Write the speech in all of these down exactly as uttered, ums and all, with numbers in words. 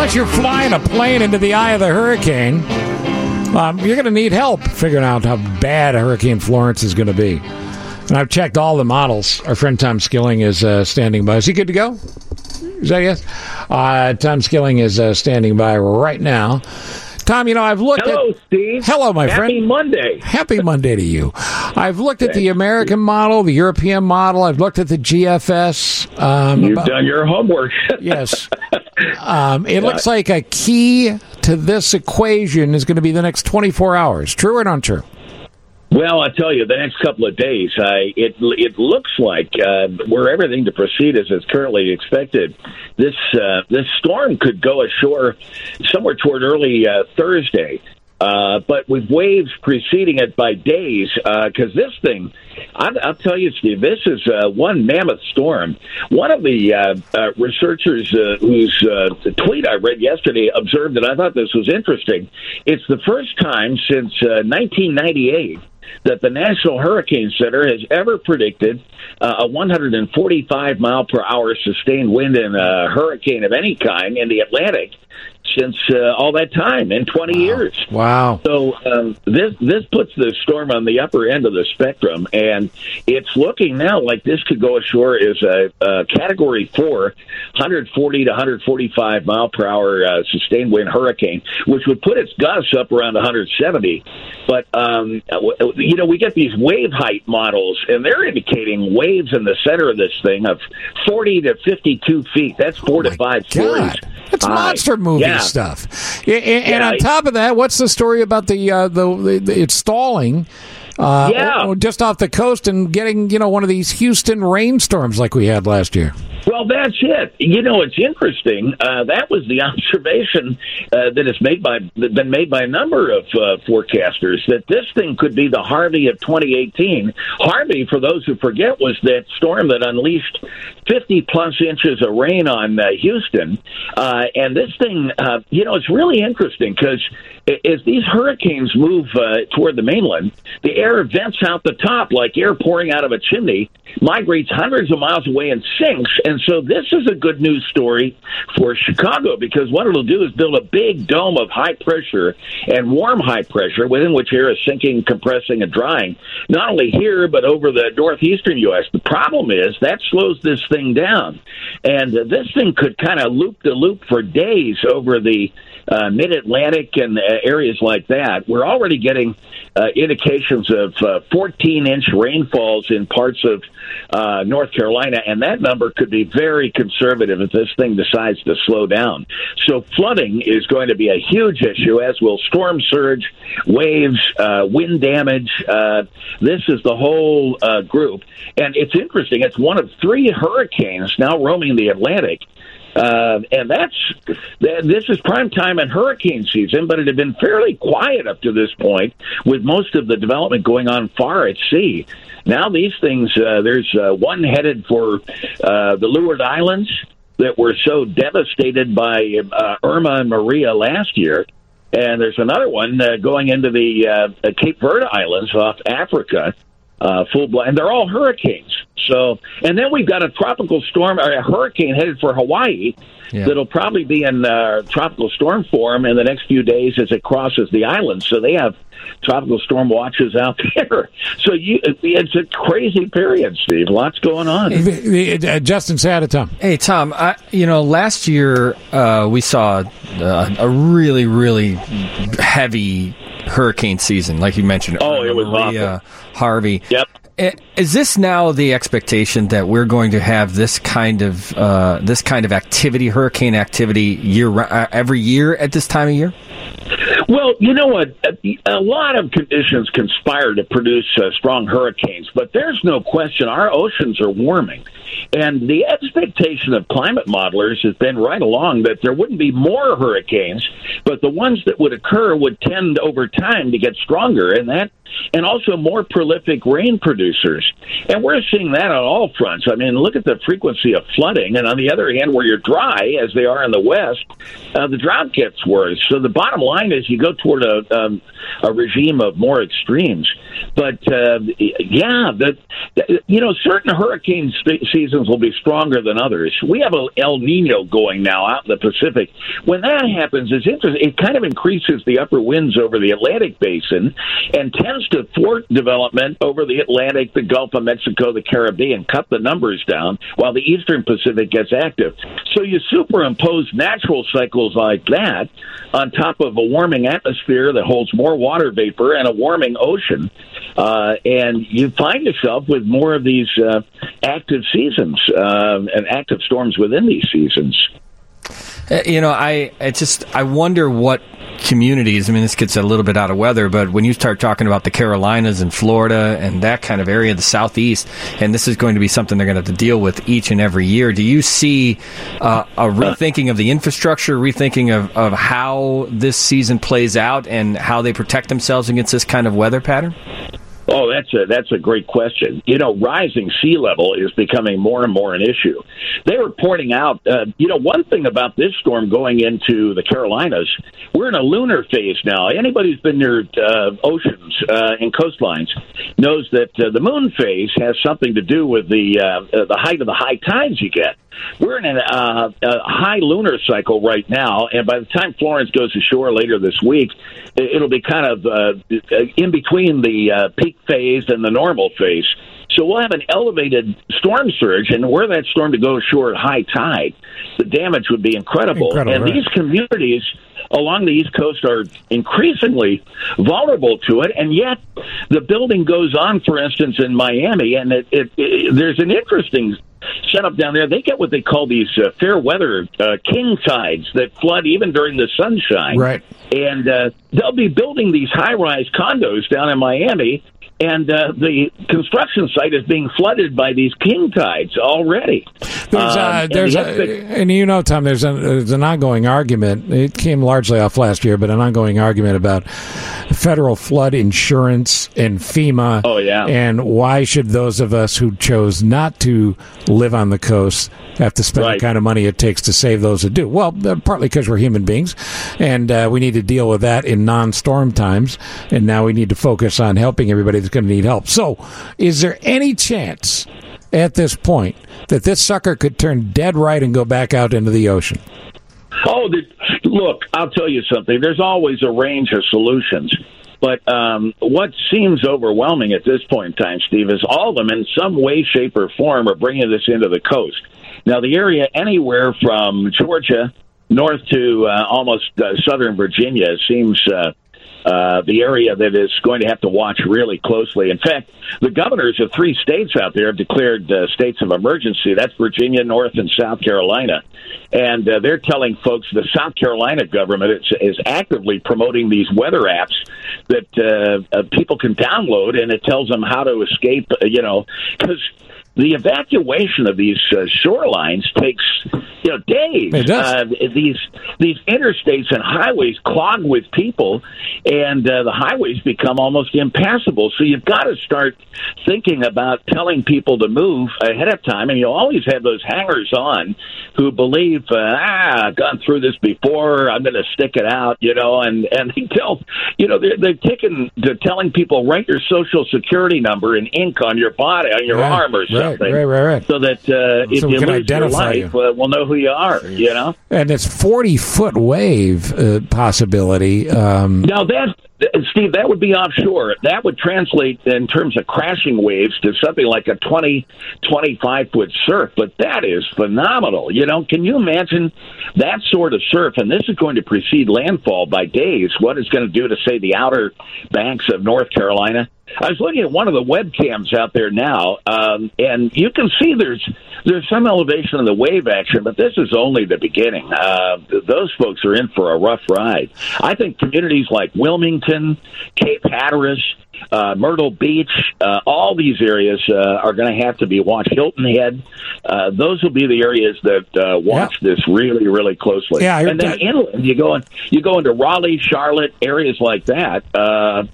unless you're flying a plane into the eye of the hurricane, um, you're going to need help figuring out how bad Hurricane Florence is going to be. And I've checked all the models. Our friend Tom Skilling is uh, standing by. Is he good to go? Is that yes? Uh, Tom Skilling is uh, standing by right now. Tom, you know, I've looked Hello, at... Hello, Steve. Hello, my Happy friend. Happy Monday. Happy Monday to you. I've looked at the American model, the European model. I've looked at the G F S. Um, You've about, done your homework. Yes. Um, it looks like a key to this equation is going to be the next twenty-four hours. True or not true? Well, I tell you, the next couple of days, I, it it looks like uh, were everything to proceed as is currently expected, this uh, this storm could go ashore somewhere toward early uh, Thursday. Uh, but with waves preceding it by days, because uh, this thing, I'll, I'll tell you, Steve, this is uh, one mammoth storm. One of the uh, uh, researchers uh, whose uh, tweet I read yesterday observed, and I thought this was interesting, it's the first time since uh, nineteen ninety-eight that the National Hurricane Center has ever predicted uh, a one hundred forty-five mile per hour sustained wind in a hurricane of any kind in the Atlantic since uh, all that time, in twenty wow. years. Wow. So um, this this puts the storm on the upper end of the spectrum, and it's looking now like this could go ashore as a, a Category four, one hundred forty to one hundred forty-five mile per hour uh, sustained wind hurricane, which would put its gusts up around one hundred seventy. But, um, you know, we get these wave height models, and they're indicating waves in the center of this thing of forty to fifty-two feet. That's four oh to five God. stories. It's high. monster movie Yeah. stuff. And, and Yeah. on top of that, what's the story about the uh, the, the it's stalling? Uh, Yeah. or, or just off the coast and getting, you know, one of these Houston rainstorms like we had last year. Well, that's it. You know, it's interesting. Uh, that was the observation uh, that has made by been made by a number of uh, forecasters that this thing could be the Harvey of twenty eighteen. Harvey, for those who forget, was that storm that unleashed fifty plus inches of rain on uh, Houston. Uh, and this thing, uh, you know, it's really interesting because as these hurricanes move uh, toward the mainland, the air vents out the top like air pouring out of a chimney, migrates hundreds of miles away and sinks. And so this is a good news story for Chicago because what it'll do is build a big dome of high pressure and warm high pressure within which air is sinking, compressing, and drying, not only here but over the northeastern U S. The problem is that slows this thing down. And uh, this thing could kind of loop the loop for days over the Uh, mid-Atlantic and uh, areas like that. We're already getting uh, indications of uh, fourteen-inch rainfalls in parts of uh, North Carolina, and that number could be very conservative if this thing decides to slow down. So flooding is going to be a huge issue, as will storm surge, waves, uh, wind damage. Uh, this is the whole uh, group. And it's interesting. It's one of three hurricanes now roaming the Atlantic. Uh, and that's this is prime time in hurricane season, but it had been fairly quiet up to this point, with most of the development going on far at sea. Now these things, uh, there's uh, one headed for uh, the Leeward Islands that were so devastated by uh, Irma and Maria last year. And there's another one uh, going into the uh, Cape Verde Islands off Africa, uh, full blown, and they're all hurricanes. So, and then we've got a tropical storm, or a hurricane headed for Hawaii yeah. that'll probably be in uh, tropical storm form in the next few days as it crosses the island. So they have tropical storm watches out there. So you, it's a crazy period, Steve. Lots going on. Hey, uh, Justin, say hi to Tom. Hey, Tom, I, you know, last year uh, we saw uh, a really, really heavy hurricane season, like you mentioned. Oh, it was Maria, awful. Harvey. Yep. Is this now the expectation that we're going to have this kind of uh, this kind of activity, hurricane activity, year uh, every year at this time of year? Well, you know what? A lot of conditions conspire to produce uh, strong hurricanes, but there's no question our oceans are warming. And the expectation of climate modelers has been right along that there wouldn't be more hurricanes, but the ones that would occur would tend over time to get stronger, and that, and also more prolific rain producers. And we're seeing that on all fronts. I mean, look at the frequency of flooding, and on the other hand, where you're dry, as they are in the West, uh, the drought gets worse. So the bottom line is you you go toward a um, a regime of more extremes. But uh, yeah, the, the you know certain hurricane st- seasons will be stronger than others. We have a El Nino going now out in the Pacific. When that happens, it's interesting. It kind of increases the upper winds over the Atlantic basin and tends to thwart development over the Atlantic, the Gulf of Mexico, the Caribbean, cut the numbers down while the Eastern Pacific gets active. So you superimpose natural cycles like that on top of a warming atmosphere that holds more water vapor and a warming ocean, uh, and you find yourself with more of these uh, active seasons uh, and active storms within these seasons. You know, I, I just I wonder what communities. I mean, this gets a little bit out of weather, but when you start talking about the Carolinas and Florida and that kind of area, the Southeast, and this is going to be something they're going to have to deal with each and every year. Do you see uh, a rethinking of the infrastructure, rethinking of, of how this season plays out, and how they protect themselves against this kind of weather pattern? Oh, that's a that's a great question. You know, rising sea level is becoming more and more an issue. They were pointing out, uh, you know, one thing about this storm going into the Carolinas, we're in a lunar phase now. Anybody who's been near uh, oceans uh, and coastlines knows that uh, the moon phase has something to do with the uh, uh, the height of the high tides you get. We're in a, uh, a high lunar cycle right now, and by the time Florence goes ashore later this week, it'll be kind of uh, in between the uh, peak phase and the normal phase. So we'll have an elevated storm surge, and were that storm to go ashore at high tide, the damage would be incredible. incredible and right. These communities along the East Coast are increasingly vulnerable to it, and yet the building goes on, for instance, in Miami, and it, it, it, there's an interesting setup down there. They get what they call these uh, fair weather uh, king tides that flood even during the sunshine. Right. And uh, they'll be building these high-rise condos down in Miami, and uh, the construction site is being flooded by these king tides already. There's, uh, um, there's and, a, and you know, Tom, there's, a, there's an ongoing argument. It came largely off last year, but an ongoing argument about federal flood insurance and FEMA. Oh, yeah. And why should those of us who chose not to live on the coast have to spend right. the kind of money it takes to save those that do? Well, uh, partly because we're human beings, and uh, we need to deal with that in non-storm times, and now we need to focus on helping everybody that's going to need help. So, is there any chance at this point that this sucker could turn dead right and go back out into the ocean? Oh, the, look, I'll tell you something. There's always a range of solutions. But um, what seems overwhelming at this point in time, Steve, is all of them in some way, shape, or form are bringing this into the coast. Now, the area anywhere from Georgia north to uh, almost uh, southern Virginia seems uh, uh, the area that is going to have to watch really closely. In fact, the governors of three states out there have declared uh, states of emergency. That's Virginia, North, and South Carolina. And uh, they're telling folks the South Carolina government is, is actively promoting these weather apps that uh, uh, people can download, and it tells them how to escape, uh, you know, because the evacuation of these uh, shorelines takes, you know, days. It does. Uh, these these interstates and highways clog with people, and uh, the highways become almost impassable. So you've got to start thinking about telling people to move ahead of time, and you'll always have those hangers-on who believe, uh, ah, I've gone through this before, I'm going to stick it out, you know, and, and they tell, you know, they're, they're taking to telling people, write your Social Security number in ink on your body, on your right, arm or something. Right, right, right, right. So that uh, if so you can lose your identify life, you. Uh, we'll know who you are, you know? And it's forty-foot wave uh, possibility. Um, Now, that, Steve, that would be offshore. That would translate in terms of crashing waves to something like a twenty, twenty-five-foot surf, but that is phenomenal. You know, can you imagine that sort of surf? And this is going to precede landfall by days. What it's going to do to, say, the outer banks of North Carolina? I was looking at one of the webcams out there now, um, and you can see there's there's some elevation in the wave action, but this is only the beginning. Uh, those folks are in for a rough ride. I think communities like Wilmington, Cape Hatteras, uh, Myrtle Beach, uh, all these areas uh, are going to have to be watched. Hilton Head, uh, those will be the areas that uh, watch yeah. this really, really closely. Yeah, and then that- inland, you go in, you go into Raleigh, Charlotte, areas like that. Uh,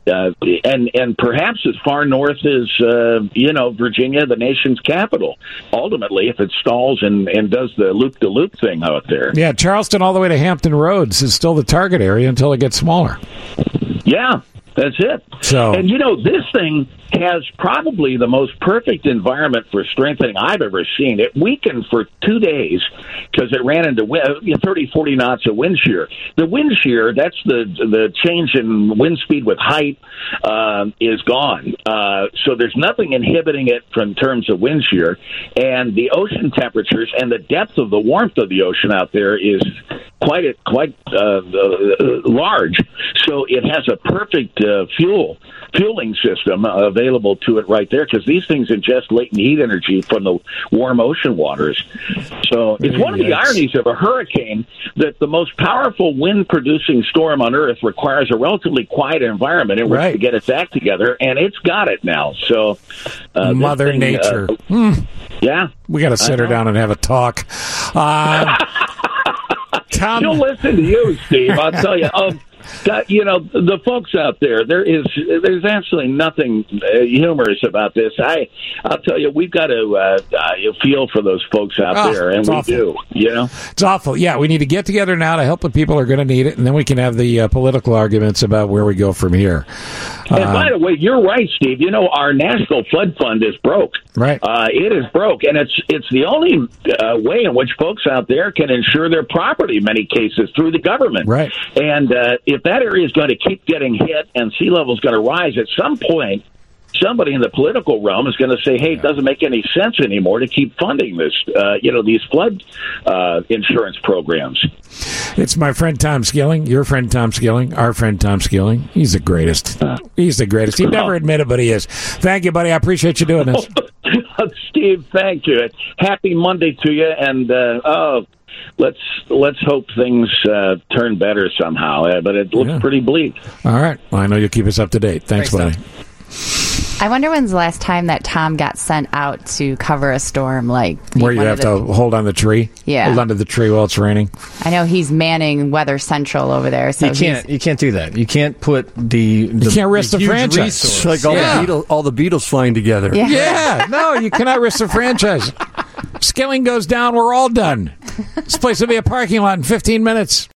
uh, and and perhaps as far north as uh, you know Virginia, the nation's capital. Ultimately, if it stalls and, and does the loop de loop thing out there, yeah, Charleston all the way to Hampton Roads is still the target area until it gets smaller. Yeah, that's it. So, and you know, this thing has probably the most perfect environment for strengthening I've ever seen. It weakened for two days because it ran into wind, thirty, forty knots of wind shear. The wind shear, that's the the change in wind speed with height, uh, is gone. Uh, so there's nothing inhibiting it from terms of wind shear. And the ocean temperatures and the depth of the warmth of the ocean out there is quite a, quite uh, uh, large. So it has a perfect uh, fuel fueling system uh, available to it right there, because these things ingest latent heat energy from the warm ocean waters. So it's one of the ironies of a hurricane that the most powerful wind-producing storm on Earth requires a relatively quiet environment in which right. to get its act together, and it's got it now. So uh, Mother thing, Nature. Uh, mm. Yeah. We got to sit her down and have a talk. Uh, Tom, she'll listen to you, Steve. I'll tell you. Um, That, you know, the folks out there, there is there's absolutely nothing uh, humorous about this. I, I'll tell you, we've got to uh, uh, feel for those folks out oh, there, and we awful. do. You know, it's awful. Yeah, we need to get together now to help the people who are going to need it, and then we can have the uh, political arguments about where we go from here. And uh, by the way, you're right, Steve. You know, our National Flood Fund is broke. Right. Uh, it is broke, and it's it's the only uh, way in which folks out there can insure their property in many cases through the government. Right. And uh, if that area is going to keep getting hit and sea level is going to rise, at some point, somebody in the political realm is going to say, hey, it doesn't make any sense anymore to keep funding this, uh, you know, these flood uh, insurance programs. It's my friend Tom Skilling, your friend Tom Skilling, our friend Tom Skilling. He's the greatest. He's the greatest. He'd never admit it, but he is. Thank you, buddy. I appreciate you doing this. Steve, thank you. Happy Monday to you. And, uh, oh, let's let's hope things uh, turn better somehow. Uh, but it looks yeah. pretty bleak. All right. Well, I know you'll keep us up to date. Thanks, Thanks buddy. Tom. I wonder when's the last time that Tom got sent out to cover a storm, like where you have the, to hold on the tree. Yeah, hold onto the tree while it's raining. I know he's manning Weather Central over there. So you can't, you can't do that. You can't put the, the you can't risk the, the franchise. It's like all yeah. the Beatles, all the Beatles flying together. Yeah, yeah. No, you cannot risk the franchise. Skilling goes down, we're all done. This place will be a parking lot in fifteen minutes.